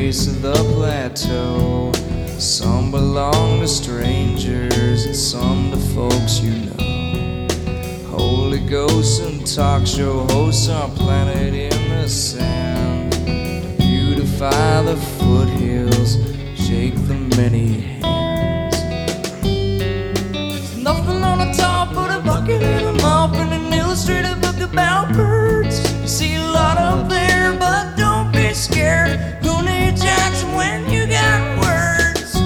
base of the plateau. Some belong to strangers and some to folks you know. Holy ghosts and talk show hosts are planted in the sand to beautify the foothills, shake the many hands. There's nothing on the top but a bucket and a mop and an illustrated book about birds. You see a lot up there, but don't be scared. Who needs Jackson when you got words?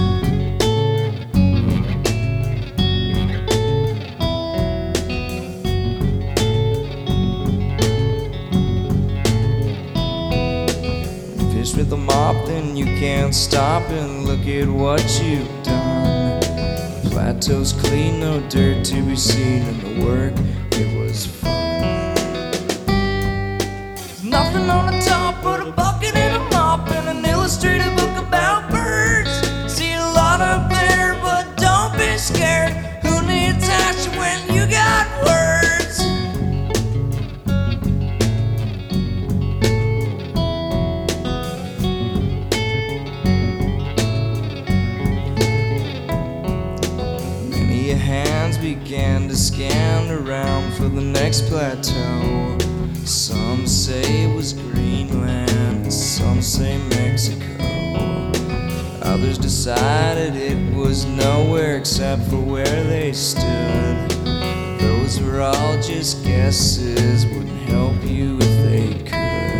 Fish with a mop, then you can't stop and look at what you've done. The plateau's clean, no dirt to be seen, and the work, it was fun. There's nothing on the top but a bucket and a mop and an illustrated book about birds. See a lot up there, but don't be scared. Who needs action when you got words? Hands began to scan around for the next plateau. Some say it was Greenland, some say Mexico. Others decided it was nowhere except for where they stood. Those were all just guesses, wouldn't help you if they could.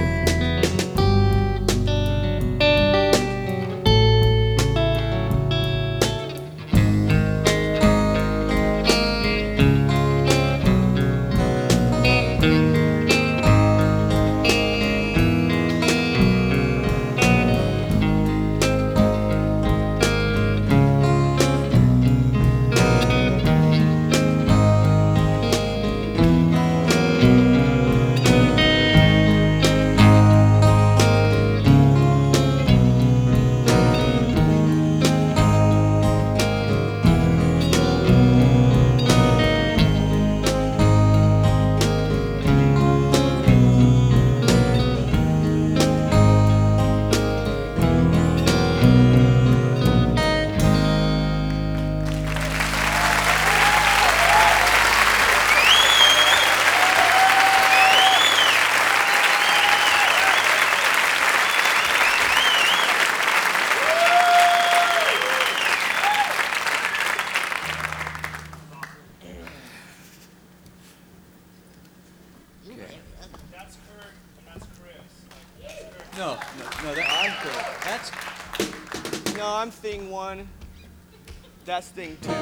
That's Kurt and that's Chris. No, I'm Kurt. No, I'm thing one. That's thing two.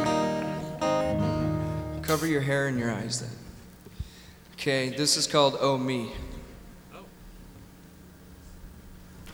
Cover your hair and your eyes then. Okay, this is called Oh Me.